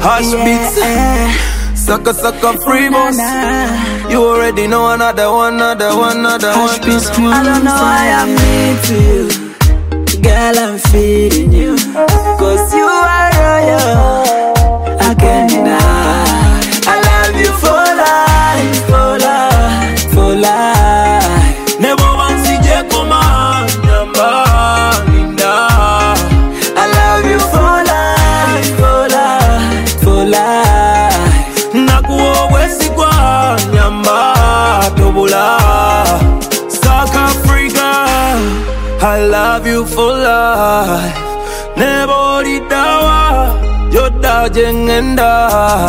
Hash beats, sucker free boss. You already know another one. I don't know why I'm into you, girl, I'm feeding you, cause you are royal, I can't deny. I love you for life, for life, for life. Never once see you come on, Ninda. I love you for life, for life, for life. Nakuo wesi kwa nyamba tobula. South Africa, I love you for life. Never dawa, yoda jengenda.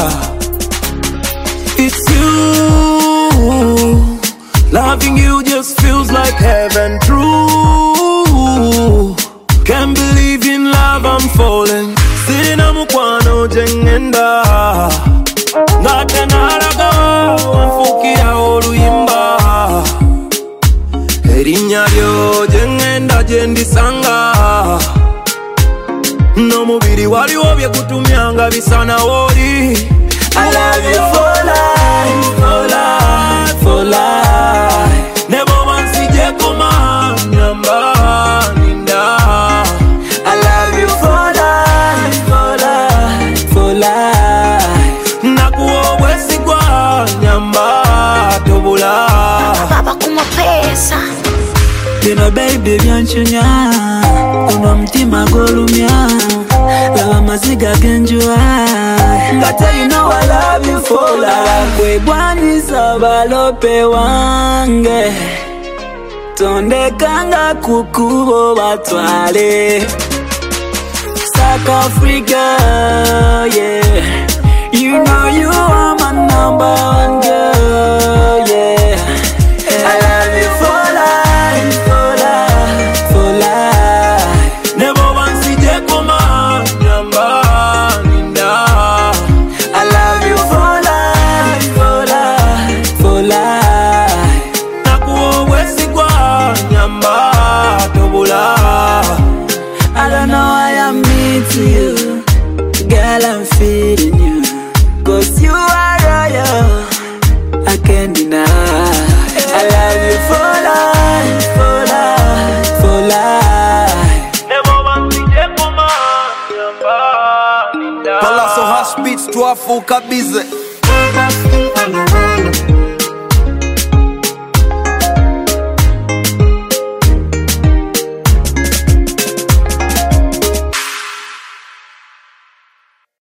It's you. Loving you just feels like heaven true. Can't believe in love, I'm falling. Sina mukwano jengenda. Ngate naraga, wanfukia oluyimba. Erinya lyo jengenda jendisanga. No mubiri wali wobye kutumyanga bisana woli. I love you for life, for life, for life. Never once see you come on, Ninda. I love you for life, for life, for life. Nakuo wesi kwa nyamba tobula. Baba kuma pesa. Bino baby byanchunya, kuno mtima golumya, lava maziga genjua. Ngata you know I love you for life. Kwebwani sabalope wange, tonde kanga kukubo batwale. South Africa, yeah. You know you are my number one girl, yeah. I love you for life, for life, for life. Never once see you come on, Ninda. I love you for life, for life, for life. Nakuo wesi kwa nyamba tobula. I don't know why I'm into you, girl, I'm feeding you, cause you are royal, I can't deny. I love you for life, for life, for life. Never want to get mama, Ninda. Palaso Hash Beats to Afuka Bize.